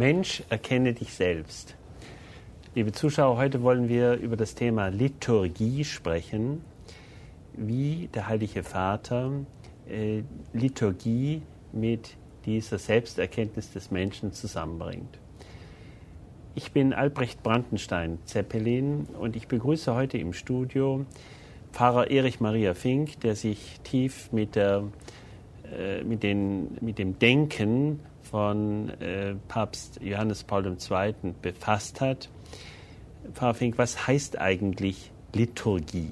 Mensch, erkenne dich selbst. Liebe Zuschauer, heute wollen wir über das Thema Liturgie sprechen, wie der Heilige Vater Liturgie mit dieser Selbsterkenntnis des Menschen zusammenbringt. Ich bin Albrecht Brandenstein, Zeppelin, und ich begrüße heute im Studio Pfarrer Erich Maria Fink, der sich tief mit dem Denken von Papst Johannes Paul II. Befasst hat. Pfarrer Fink, was heißt eigentlich Liturgie?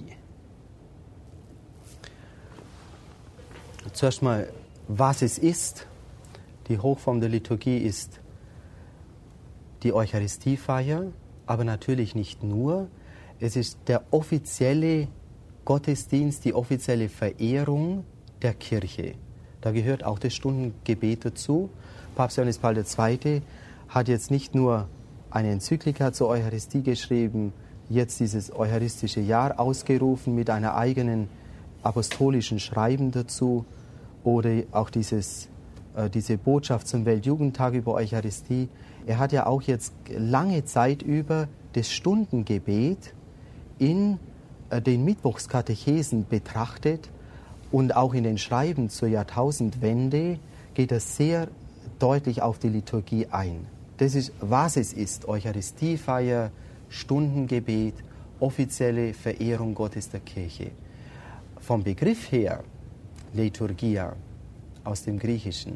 Zuerst mal, was es ist. Die Hochform der Liturgie ist die Eucharistiefeier, aber natürlich nicht nur. Es ist der offizielle Gottesdienst, die offizielle Verehrung der Kirche. Da gehört auch das Stundengebet dazu. Papst Johannes Paul II. Hat jetzt nicht nur eine Enzyklika zur Eucharistie geschrieben, jetzt dieses eucharistische Jahr ausgerufen mit einer eigenen apostolischen Schreiben dazu oder auch diese Botschaft zum Weltjugendtag über Eucharistie. Er hat ja auch jetzt lange Zeit über das Stundengebet in den Mittwochskatechesen betrachtet und auch in den Schreiben zur Jahrtausendwende geht er sehr deutlich auf die Liturgie ein. Das ist, was es ist: Eucharistiefeier, Stundengebet, offizielle Verehrung Gottes der Kirche. Vom Begriff her, Liturgia, aus dem Griechischen,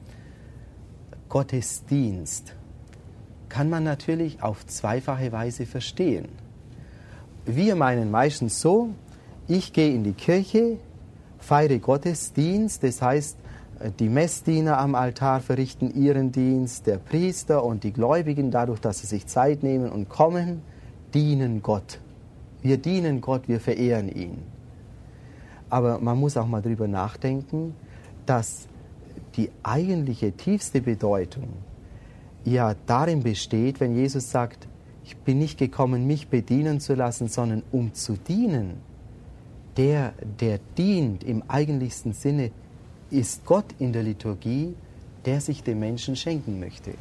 Gottesdienst, kann man natürlich auf zweifache Weise verstehen. Wir meinen meistens so: Ich gehe in die Kirche, feiere Gottesdienst, das heißt, die Messdiener am Altar verrichten ihren Dienst, der Priester und die Gläubigen, dadurch, dass sie sich Zeit nehmen und kommen, dienen Gott. Wir dienen Gott, wir verehren ihn. Aber man muss auch mal darüber nachdenken, dass die eigentliche, tiefste Bedeutung ja darin besteht, wenn Jesus sagt, ich bin nicht gekommen, mich bedienen zu lassen, sondern um zu dienen. Der dient im eigentlichsten Sinne, ist Gott in der Liturgie, der sich dem Menschen schenken möchte.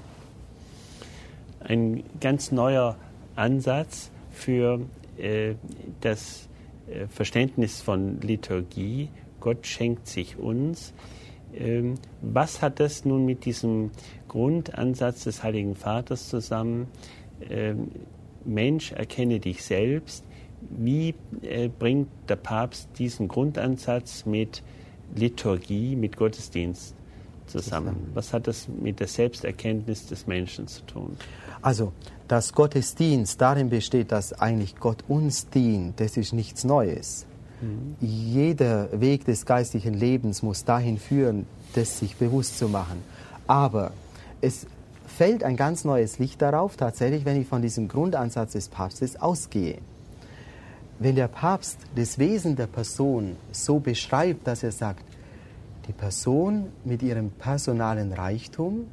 Ein ganz neuer Ansatz für das Verständnis von Liturgie. Gott schenkt sich uns. Was hat das nun mit diesem Grundansatz des Heiligen Vaters zusammen? Mensch, erkenne dich selbst. Wie bringt der Papst diesen Grundansatz mit Liturgie, mit Gottesdienst zusammen? Was hat das mit der Selbsterkenntnis des Menschen zu tun? Also, dass Gottesdienst darin besteht, dass eigentlich Gott uns dient, das ist nichts Neues. Jeder Weg des geistlichen Lebens muss dahin führen, das sich bewusst zu machen. Aber es fällt ein ganz neues Licht darauf, tatsächlich, wenn ich von diesem Grundansatz des Papstes ausgehe. Wenn der Papst das Wesen der Person so beschreibt, dass er sagt, die Person mit ihrem personalen Reichtum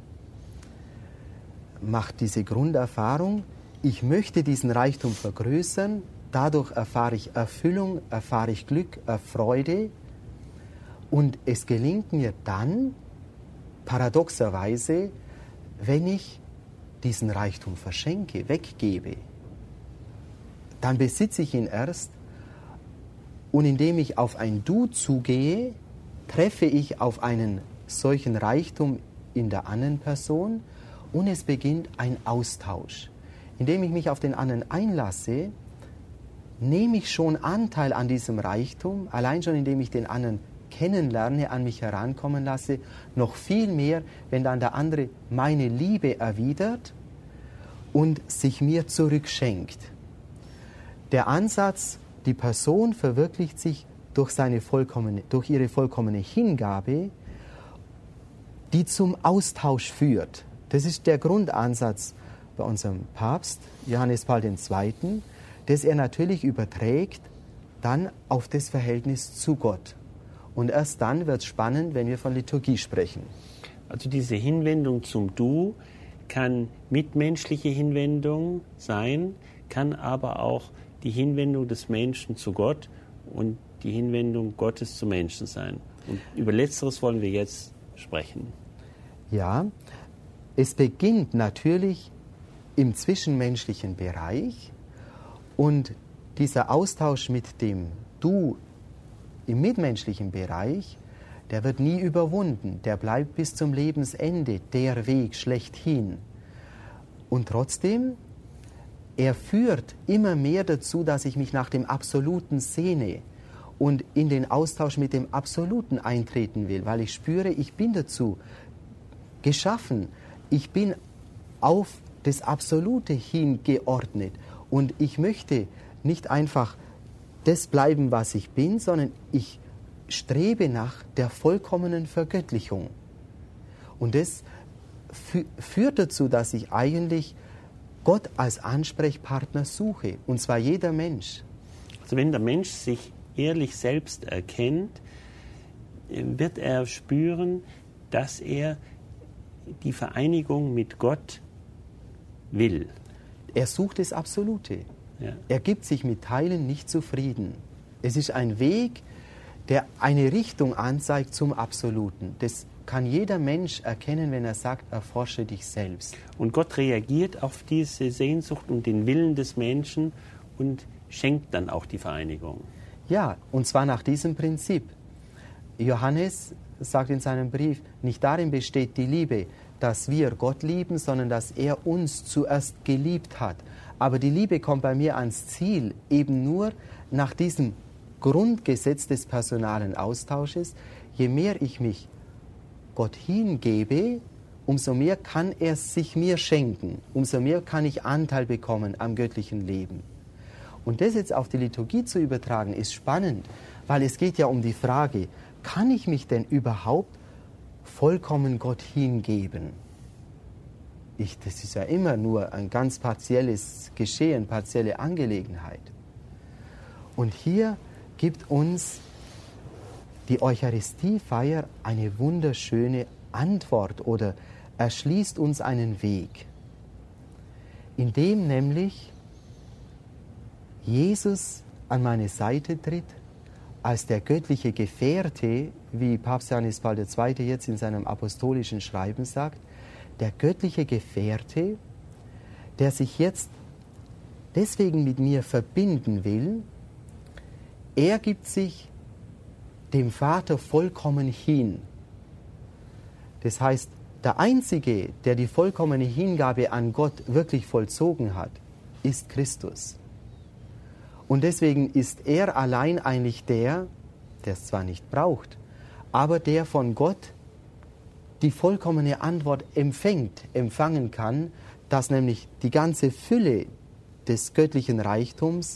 macht diese Grunderfahrung, ich möchte diesen Reichtum vergrößern, dadurch erfahre ich Erfüllung, erfahre ich Glück, Freude, und es gelingt mir dann, paradoxerweise, wenn ich diesen Reichtum verschenke, weggebe. Dann besitze ich ihn erst, und indem ich auf ein Du zugehe, treffe ich auf einen solchen Reichtum in der anderen Person und es beginnt ein Austausch. Indem ich mich auf den anderen einlasse, nehme ich schon Anteil an diesem Reichtum, allein schon indem ich den anderen kennenlerne, an mich herankommen lasse, noch viel mehr, wenn dann der andere meine Liebe erwidert und sich mir zurückschenkt. Der Ansatz, die Person verwirklicht sich durch ihre vollkommene Hingabe, die zum Austausch führt. Das ist der Grundansatz bei unserem Papst Johannes Paul II., das er natürlich überträgt dann auf das Verhältnis zu Gott. Und erst dann wird es spannend, wenn wir von Liturgie sprechen. Also diese Hinwendung zum Du kann mitmenschliche Hinwendung sein, kann aber auch die Hinwendung des Menschen zu Gott und die Hinwendung Gottes zu Menschen sein. Und über Letzteres wollen wir jetzt sprechen. Ja, Es beginnt natürlich im zwischenmenschlichen Bereich und dieser Austausch mit dem Du im mitmenschlichen Bereich, der wird nie überwunden, der bleibt bis zum Lebensende der Weg schlechthin. Und trotzdem, er führt immer mehr dazu, dass ich mich nach dem Absoluten sehne und in den Austausch mit dem Absoluten eintreten will, weil ich spüre, ich bin dazu geschaffen, ich bin auf das Absolute hingeordnet und ich möchte nicht einfach das bleiben, was ich bin, sondern ich strebe nach der vollkommenen Vergöttlichung. Und das führt dazu, dass ich eigentlich Gott als Ansprechpartner suche, und zwar jeder Mensch. Also wenn der Mensch sich ehrlich selbst erkennt, wird er spüren, dass er die Vereinigung mit Gott will. Er sucht das Absolute. Ja. Er gibt sich mit Teilen nicht zufrieden. Es ist ein Weg, der eine Richtung anzeigt zum Absoluten. Das kann jeder Mensch erkennen, wenn er sagt, erforsche dich selbst. Und Gott reagiert auf diese Sehnsucht und den Willen des Menschen und schenkt dann auch die Vereinigung. Ja, und zwar nach diesem Prinzip. Johannes sagt in seinem Brief, nicht darin besteht die Liebe, dass wir Gott lieben, sondern dass er uns zuerst geliebt hat. Aber die Liebe kommt bei mir ans Ziel, eben nur nach diesem Grundgesetz des personalen Austausches. Je mehr ich mich Gott hingebe, umso mehr kann er sich mir schenken, umso mehr kann ich Anteil bekommen am göttlichen Leben. Und das jetzt auf die Liturgie zu übertragen, ist spannend, weil es geht ja um die Frage, kann ich mich denn überhaupt vollkommen Gott hingeben? Das ist ja immer nur ein ganz partielles Geschehen, partielle Angelegenheit. Und hier gibt uns die Eucharistiefeier eine wunderschöne Antwort oder erschließt uns einen Weg, indem nämlich Jesus an meine Seite tritt, als der göttliche Gefährte, wie Papst Johannes Paul II. Jetzt in seinem apostolischen Schreiben sagt, der göttliche Gefährte, der sich jetzt deswegen mit mir verbinden will, er gibt sich dem Vater vollkommen hin. Das heißt, der Einzige, der die vollkommene Hingabe an Gott wirklich vollzogen hat, ist Christus. Und deswegen ist er allein eigentlich der es zwar nicht braucht, aber der von Gott die vollkommene Antwort empfangen kann, dass nämlich die ganze Fülle des göttlichen Reichtums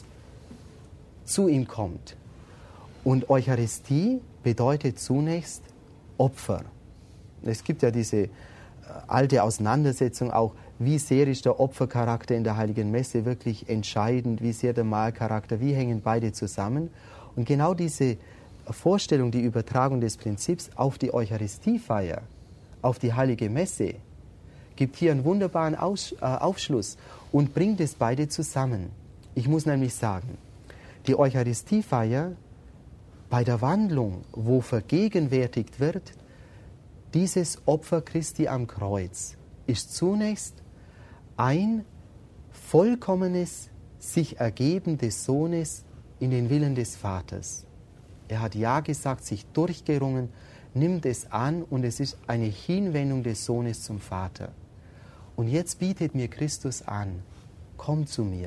zu ihm kommt. Und Eucharistie bedeutet zunächst Opfer. Es gibt ja diese alte Auseinandersetzung auch, wie sehr ist der Opfercharakter in der Heiligen Messe wirklich entscheidend, wie sehr der Mahlcharakter, wie hängen beide zusammen. Und genau diese Vorstellung, die Übertragung des Prinzips auf die Eucharistiefeier, auf die Heilige Messe, gibt hier einen wunderbaren Aufschluss und bringt es beide zusammen. Ich muss nämlich sagen, die Eucharistiefeier bei der Wandlung, wo vergegenwärtigt wird, dieses Opfer Christi am Kreuz, ist zunächst ein vollkommenes sich Ergeben des Sohnes in den Willen des Vaters. Er hat Ja gesagt, sich durchgerungen, nimmt es an und es ist eine Hinwendung des Sohnes zum Vater. Und jetzt bietet mir Christus an, komm zu mir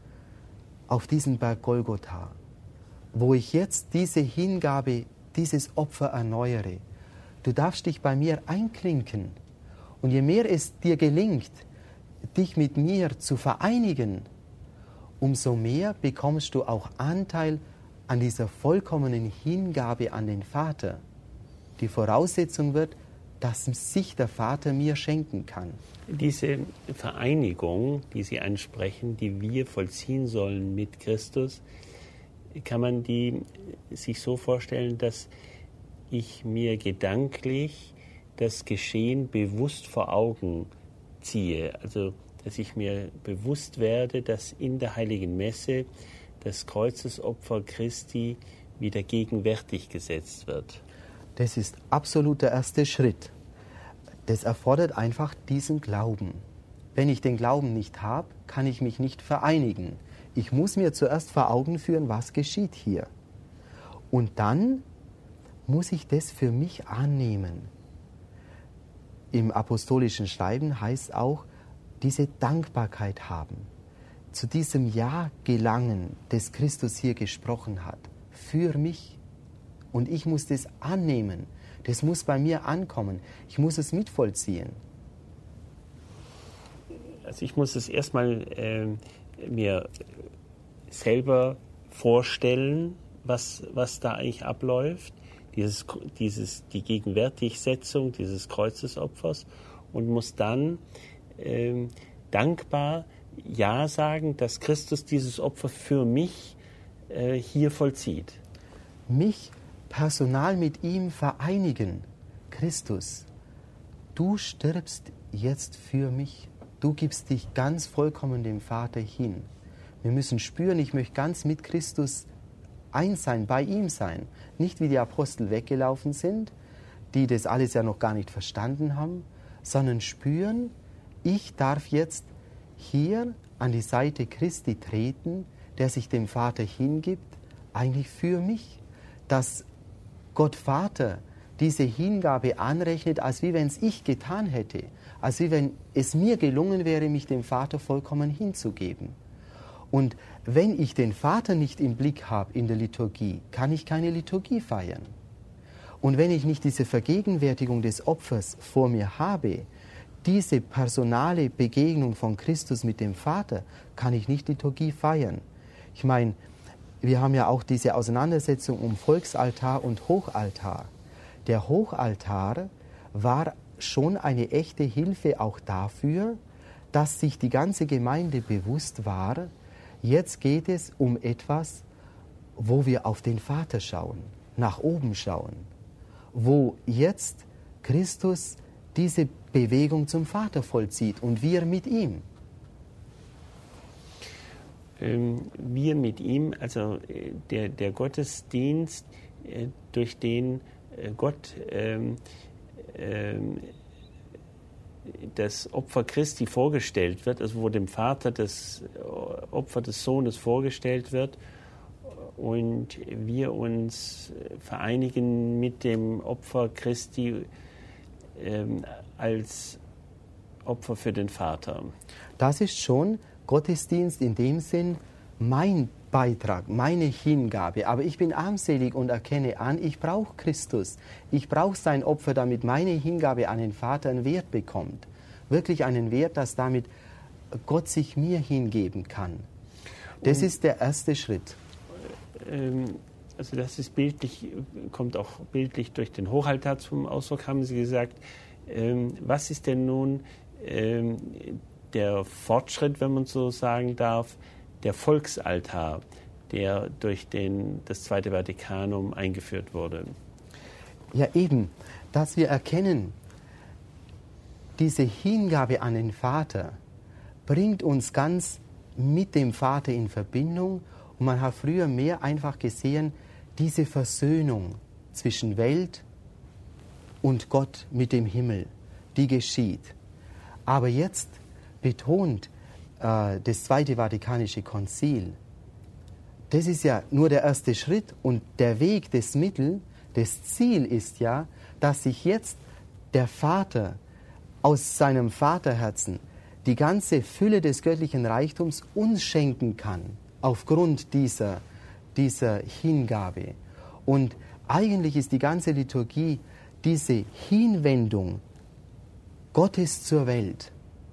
auf diesen Berg Golgotha, wo ich jetzt diese Hingabe, dieses Opfer erneuere. Du darfst dich bei mir einklinken. Und je mehr es dir gelingt, dich mit mir zu vereinigen, umso mehr bekommst du auch Anteil an dieser vollkommenen Hingabe an den Vater. Die Voraussetzung wird, dass sich der Vater mir schenken kann. Diese Vereinigung, die Sie ansprechen, die wir vollziehen sollen mit Christus, kann man die sich so vorstellen, dass ich mir gedanklich das Geschehen bewusst vor Augen ziehe. Also, dass ich mir bewusst werde, dass in der Heiligen Messe das Kreuzesopfer Christi wieder gegenwärtig gesetzt wird. Das ist absolut der erste Schritt. Das erfordert einfach diesen Glauben. Wenn ich den Glauben nicht habe, kann ich mich nicht vereinigen. Ich muss mir zuerst vor Augen führen, was geschieht hier. Und dann muss ich das für mich annehmen. Im apostolischen Schreiben heißt auch, diese Dankbarkeit haben. Zu diesem Ja gelangen, das Christus hier gesprochen hat. Für mich. Und ich muss das annehmen. Das muss bei mir ankommen. Ich muss es mitvollziehen. Also ich muss es erstmal mir selber vorstellen, was da eigentlich abläuft. Die Gegenwärtigsetzung dieses Kreuzesopfers und muss dann dankbar Ja sagen, dass Christus dieses Opfer für mich hier vollzieht. Mich personal mit ihm vereinigen. Christus, du stirbst jetzt für mich. Du gibst dich ganz vollkommen dem Vater hin. Wir müssen spüren, ich möchte ganz mit Christus eins sein, bei ihm sein. Nicht wie die Apostel weggelaufen sind, die das alles ja noch gar nicht verstanden haben, sondern spüren, ich darf jetzt hier an die Seite Christi treten, der sich dem Vater hingibt, eigentlich für mich. Dass Gott Vater diese Hingabe anrechnet, als wie wenn es ich getan hätte, als wie wenn es mir gelungen wäre, mich dem Vater vollkommen hinzugeben. Und wenn ich den Vater nicht im Blick habe in der Liturgie, kann ich keine Liturgie feiern. Und wenn ich nicht diese Vergegenwärtigung des Opfers vor mir habe, diese personale Begegnung von Christus mit dem Vater, kann ich nicht Liturgie feiern. Ich meine, wir haben ja auch diese Auseinandersetzung um Volksaltar und Hochaltar. Der Hochaltar war schon eine echte Hilfe auch dafür, dass sich die ganze Gemeinde bewusst war, jetzt geht es um etwas, wo wir auf den Vater schauen, nach oben schauen, wo jetzt Christus diese Bewegung zum Vater vollzieht und wir mit ihm. Wir mit ihm, also der Gottesdienst, durch den Gott das Opfer Christi vorgestellt wird, also wo dem Vater das Opfer des Sohnes vorgestellt wird und wir uns vereinigen mit dem Opfer Christi als Opfer für den Vater. Das ist schon Gottesdienst in dem Sinn mein Beitrag, meine Hingabe. Aber ich bin armselig und erkenne an, ich brauche Christus. Ich brauche sein Opfer, damit meine Hingabe an den Vater einen Wert bekommt. Wirklich einen Wert, dass damit Gott sich mir hingeben kann. Das ist der erste Schritt. Also das ist bildlich, kommt auch bildlich durch den Hochaltar zum Ausdruck, haben Sie gesagt. Was ist denn nun der Fortschritt, wenn man so sagen darf, der Volksaltar, der durch das Zweite Vatikanum eingeführt wurde? Ja eben, dass wir erkennen, diese Hingabe an den Vater bringt uns ganz mit dem Vater in Verbindung. Und man hat früher mehr einfach gesehen, diese Versöhnung zwischen Welt und Gott mit dem Himmel, die geschieht. Aber jetzt betont das Zweite Vatikanische Konzil, das ist ja nur der erste Schritt und der Weg, das Mittel, das Ziel ist ja, dass sich jetzt der Vater aus seinem Vaterherzen die ganze Fülle des göttlichen Reichtums uns schenken kann, aufgrund dieser Hingabe. Und eigentlich ist die ganze Liturgie diese Hinwendung Gottes zur Welt,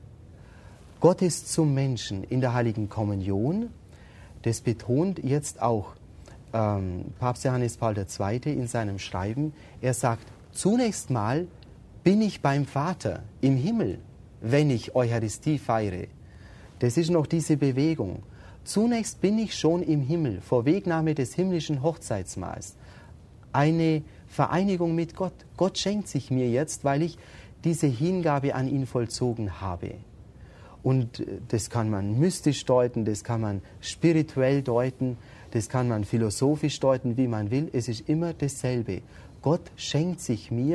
Gottes zum Menschen in der Heiligen Kommunion. Das betont jetzt auch Papst Johannes Paul II. In seinem Schreiben. Er sagt, zunächst mal bin ich beim Vater im Himmel, wenn ich Eucharistie feiere. Das ist noch diese Bewegung. Zunächst bin ich schon im Himmel, vor Wegnahme des himmlischen Hochzeitsmahls. Eine Vereinigung mit Gott. Gott schenkt sich mir jetzt, weil ich diese Hingabe an ihn vollzogen habe. Und das kann man mystisch deuten, das kann man spirituell deuten, das kann man philosophisch deuten, wie man will. Es ist immer dasselbe. Gott schenkt sich mir,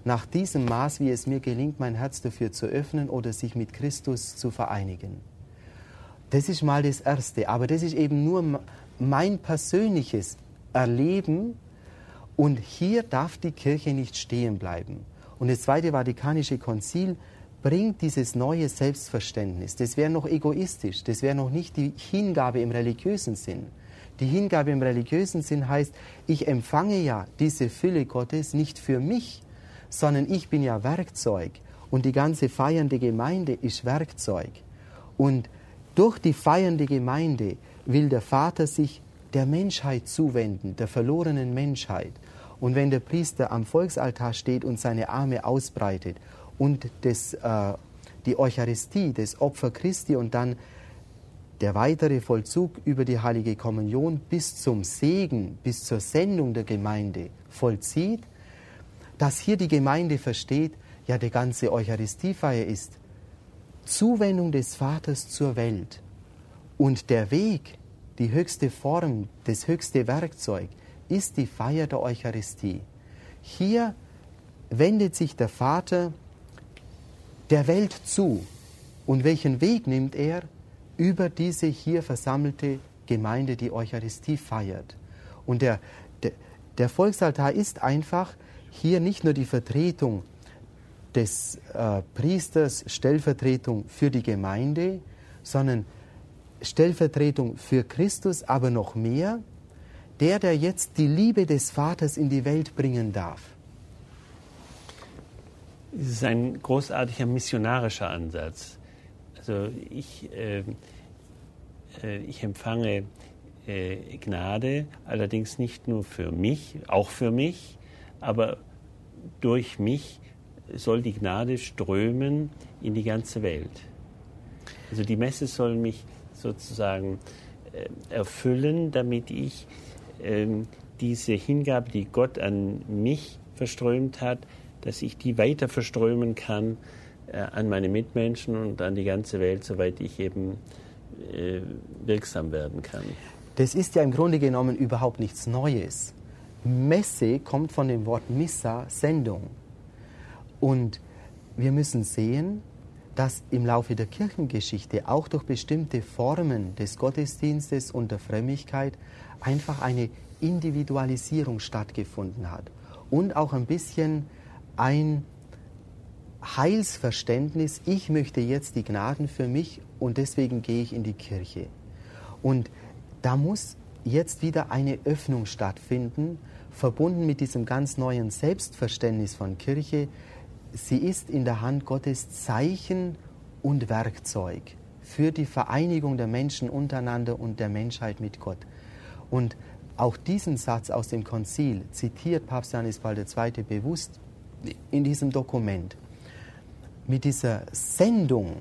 nach diesem Maß, wie es mir gelingt, mein Herz dafür zu öffnen oder sich mit Christus zu vereinigen. Das ist mal das Erste, aber das ist eben nur mein persönliches Erleben und hier darf die Kirche nicht stehen bleiben. Und das Zweite Vatikanische Konzil bringt dieses neue Selbstverständnis. Das wäre noch egoistisch, das wäre noch nicht die Hingabe im religiösen Sinn. Die Hingabe im religiösen Sinn heißt, ich empfange ja diese Fülle Gottes nicht für mich, sondern ich bin ja Werkzeug und die ganze feiernde Gemeinde ist Werkzeug. Und durch die feiernde Gemeinde will der Vater sich der Menschheit zuwenden, der verlorenen Menschheit. Und wenn der Priester am Volksaltar steht und seine Arme ausbreitet und die Eucharistie, das Opfer Christi und dann der weitere Vollzug über die Heilige Kommunion bis zum Segen, bis zur Sendung der Gemeinde vollzieht, dass hier die Gemeinde versteht, ja, die ganze Eucharistiefeier ist Zuwendung des Vaters zur Welt. Und der Weg, die höchste Form, das höchste Werkzeug ist die Feier der Eucharistie. Hier wendet sich der Vater der Welt zu. Und welchen Weg nimmt er? Über diese hier versammelte Gemeinde, die Eucharistie feiert. Und der Volksaltar ist einfach hier nicht nur die Vertretung des Priesters, Stellvertretung für die Gemeinde, sondern Stellvertretung für Christus, aber noch mehr, der jetzt die Liebe des Vaters in die Welt bringen darf. Es ist ein großartiger missionarischer Ansatz. Also ich empfange Gnade, allerdings nicht nur für mich, auch für mich, aber durch mich soll die Gnade strömen in die ganze Welt. Also die Messe soll mich sozusagen erfüllen, damit ich diese Hingabe, die Gott an mich verströmt hat, dass ich die weiter verströmen kann an meine Mitmenschen und an die ganze Welt, soweit ich eben wirksam werden kann. Das ist ja im Grunde genommen überhaupt nichts Neues. Messe kommt von dem Wort Missa, Sendung. Und wir müssen sehen, dass im Laufe der Kirchengeschichte auch durch bestimmte Formen des Gottesdienstes und der Frömmigkeit einfach eine Individualisierung stattgefunden hat. Und auch ein bisschen ein Heilsverständnis, ich möchte jetzt die Gnaden für mich und deswegen gehe ich in die Kirche. Und da muss jetzt wieder eine Öffnung stattfinden, verbunden mit diesem ganz neuen Selbstverständnis von Kirche. Sie ist in der Hand Gottes Zeichen und Werkzeug für die Vereinigung der Menschen untereinander und der Menschheit mit Gott. Und auch diesen Satz aus dem Konzil zitiert Papst Johannes Paul II. Bewusst in diesem Dokument. Mit dieser Sendung,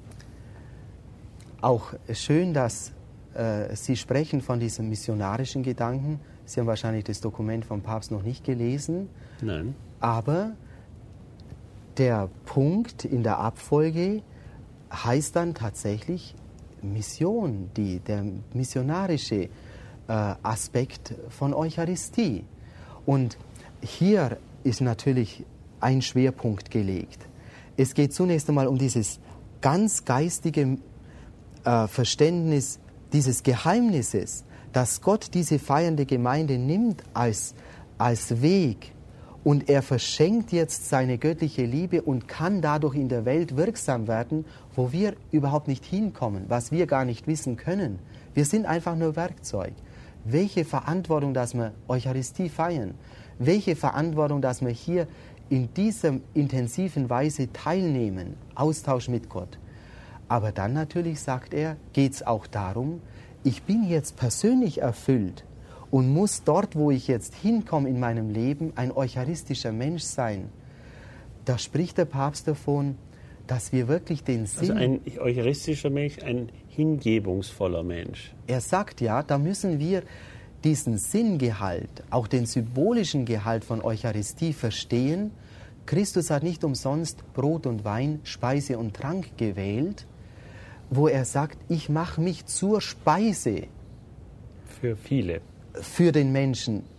auch schön, dass Sie sprechen von diesem missionarischen Gedanken. Sie haben wahrscheinlich das Dokument vom Papst noch nicht gelesen. Nein. Aber der Punkt in der Abfolge heißt dann tatsächlich Mission, der missionarische Aspekt von Eucharistie. Und hier ist natürlich ein Schwerpunkt gelegt. Es geht zunächst einmal um dieses ganz geistige Verständnis dieses Geheimnisses, dass Gott diese feiernde Gemeinde nimmt als Weg und er verschenkt jetzt seine göttliche Liebe und kann dadurch in der Welt wirksam werden, wo wir überhaupt nicht hinkommen, was wir gar nicht wissen können. Wir sind einfach nur Werkzeug. Welche Verantwortung, dass wir Eucharistie feiern, welche Verantwortung, dass wir hier in dieser intensiven Weise teilnehmen, Austausch mit Gott. Aber dann natürlich, sagt er, geht es auch darum, ich bin jetzt persönlich erfüllt und muss dort, wo ich jetzt hinkomme in meinem Leben, ein eucharistischer Mensch sein. Da spricht der Papst davon, dass wir wirklich den Sinn... Also ein eucharistischer Mensch, ein hingebungsvoller Mensch. Er sagt ja, da müssen wir diesen Sinngehalt, auch den symbolischen Gehalt von Eucharistie verstehen. Christus hat nicht umsonst Brot und Wein, Speise und Trank gewählt, wo er sagt, ich mache mich zur Speise. Für viele. Für den Menschen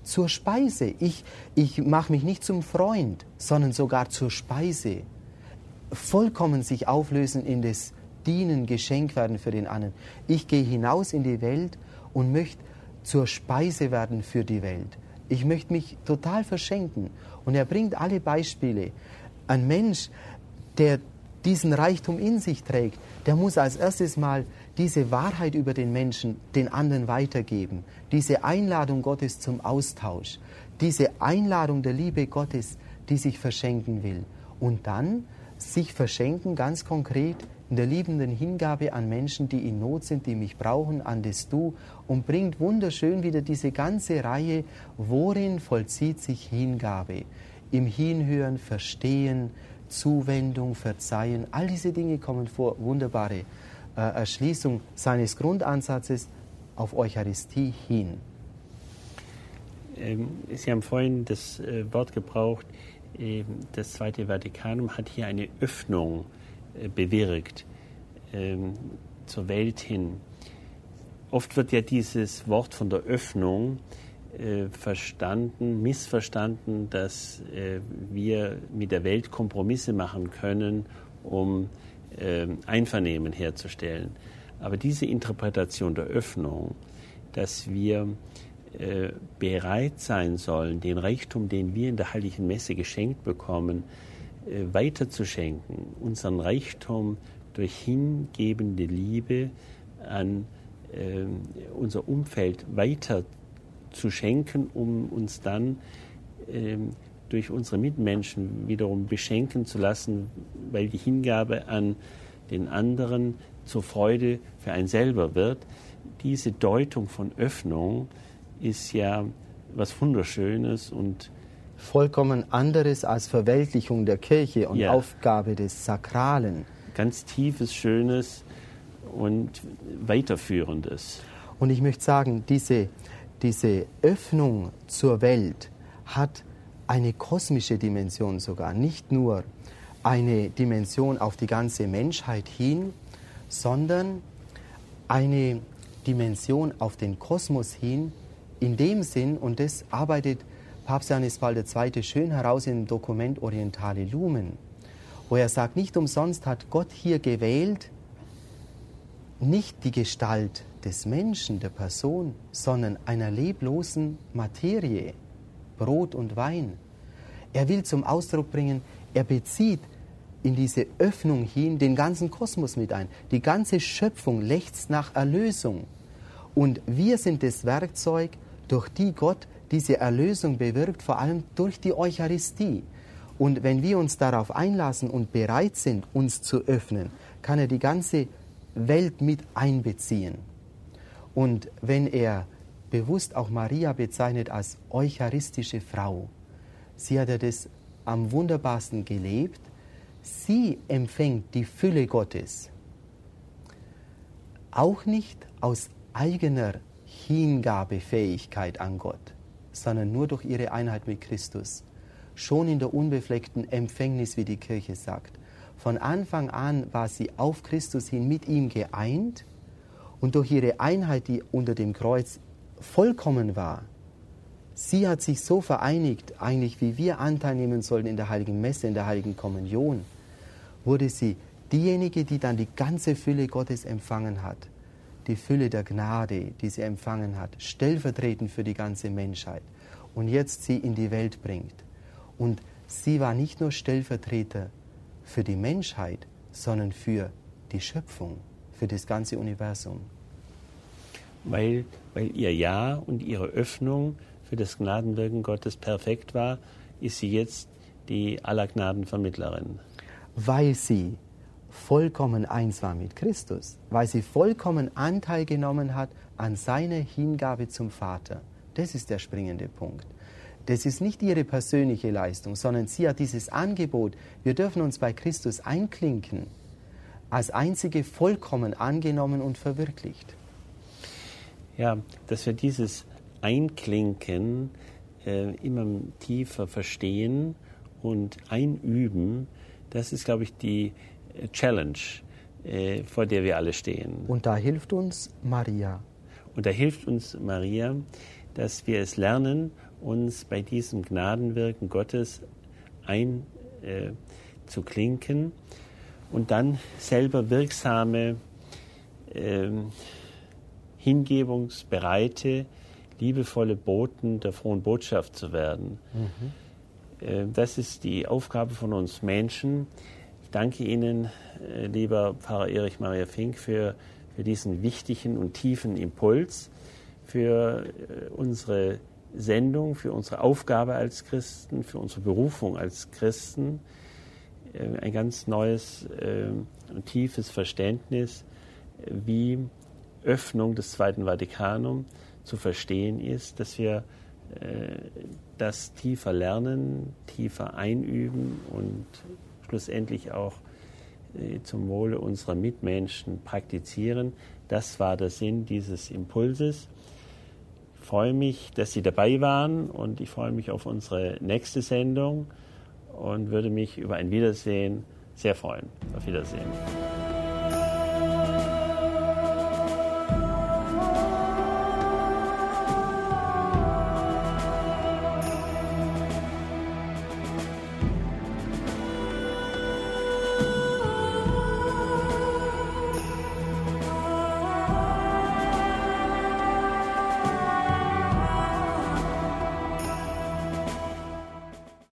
zur Speise. Ich mache mich nicht zum Freund, sondern sogar zur Speise. Vollkommen sich auflösen in das Dienen, Geschenk werden für den anderen. Ich gehe hinaus in die Welt und möchte zur Speise werden für die Welt. Ich möchte mich total verschenken. Und er bringt alle Beispiele. Ein Mensch, der diesen Reichtum in sich trägt, der muss als erstes mal diese Wahrheit über den Menschen den anderen weitergeben. Diese Einladung Gottes zum Austausch. Diese Einladung der Liebe Gottes, die sich verschenken will. Und dann sich verschenken ganz konkret in der liebenden Hingabe an Menschen, die in Not sind, die mich brauchen, an das Du, und bringt wunderschön wieder diese ganze Reihe, worin vollzieht sich Hingabe? Im Hinhören, Verstehen, Zuwendung, Verzeihen, all diese Dinge kommen vor. Wunderbare Erschließung seines Grundansatzes auf Eucharistie hin. Sie haben vorhin das Wort gebraucht, das Zweite Vatikanum hat hier eine Öffnung bewirkt zur Welt hin. Oft wird ja dieses Wort von der Öffnung missverstanden, dass wir mit der Welt Kompromisse machen können, um Einvernehmen herzustellen. Aber diese Interpretation der Öffnung, dass wir bereit sein sollen, den Reichtum, den wir in der Heiligen Messe geschenkt bekommen, weiterzuschenken, unseren Reichtum durch hingebende Liebe an unser Umfeld weiter zu schenken, um uns dann durch unsere Mitmenschen wiederum beschenken zu lassen, weil die Hingabe an den anderen zur Freude für einen selber wird. Diese Deutung von Öffnung ist ja was Wunderschönes und vollkommen anderes als Verweltlichung der Kirche und Aufgabe des Sakralen. Ganz tiefes, schönes und weiterführendes. Und ich möchte sagen, diese Öffnung zur Welt hat eine kosmische Dimension sogar, nicht nur eine Dimension auf die ganze Menschheit hin, sondern eine Dimension auf den Kosmos hin, in dem Sinn, und das arbeitet Papst Johannes Paul II. Schön heraus im Dokument Orientale Lumen, wo er sagt, nicht umsonst hat Gott hier gewählt, nicht die Gestalt des Menschen, der Person, sondern einer leblosen Materie, Brot und Wein. Er will zum Ausdruck bringen, er bezieht in diese Öffnung hin den ganzen Kosmos mit ein. Die ganze Schöpfung lechzt nach Erlösung. Und wir sind das Werkzeug, durch die Gott diese Erlösung bewirkt, vor allem durch die Eucharistie. Und wenn wir uns darauf einlassen und bereit sind, uns zu öffnen, kann er die ganze Welt mit einbeziehen. Und wenn er bewusst auch Maria bezeichnet als eucharistische Frau, sie hat ja das am wunderbarsten gelebt, sie empfängt die Fülle Gottes auch nicht aus eigener Hingabefähigkeit an Gott, sondern nur durch ihre Einheit mit Christus. Schon in der unbefleckten Empfängnis, wie die Kirche sagt. Von Anfang an war sie auf Christus hin mit ihm geeint und durch ihre Einheit, die unter dem Kreuz vollkommen war, sie hat sich so vereinigt, eigentlich wie wir Anteil nehmen sollten in der Heiligen Messe, in der Heiligen Kommunion, wurde sie diejenige, die dann die ganze Fülle Gottes empfangen hat. Die Fülle der Gnade, die sie empfangen hat, stellvertretend für die ganze Menschheit und jetzt sie in die Welt bringt. Und sie war nicht nur Stellvertreter für die Menschheit, sondern für die Schöpfung, für das ganze Universum. Weil ihr Ja und ihre Öffnung für das Gnadenwirken Gottes perfekt war, ist sie jetzt die Allergnadenvermittlerin. Weil sie vollkommen eins war mit Christus, weil sie vollkommen Anteil genommen hat an seiner Hingabe zum Vater. Das ist der springende Punkt. Das ist nicht ihre persönliche Leistung, sondern sie hat dieses Angebot, wir dürfen uns bei Christus einklinken, als einzige vollkommen angenommen und verwirklicht. Ja, dass wir dieses Einklinken immer tiefer verstehen und einüben, das ist, glaube ich, die Challenge, vor der wir alle stehen. Und da hilft uns Maria. Und da hilft uns Maria, dass wir es lernen, uns bei diesem Gnadenwirken Gottes einzuklinken und dann selber wirksame, hingebungsbereite, liebevolle Boten der frohen Botschaft zu werden. Das ist die Aufgabe von uns Menschen. Ich danke Ihnen, lieber Pfarrer Erich Maria Fink, für diesen wichtigen und tiefen Impuls, für unsere Sendung, für unsere Aufgabe als Christen, für unsere Berufung als Christen. Ein ganz neues und tiefes Verständnis, wie Öffnung des Zweiten Vatikanum zu verstehen ist, dass wir das tiefer lernen, tiefer einüben und schlussendlich auch zum Wohle unserer Mitmenschen praktizieren. Das war der Sinn dieses Impulses. Ich freue mich, dass Sie dabei waren und ich freue mich auf unsere nächste Sendung und würde mich über ein Wiedersehen sehr freuen. Auf Wiedersehen.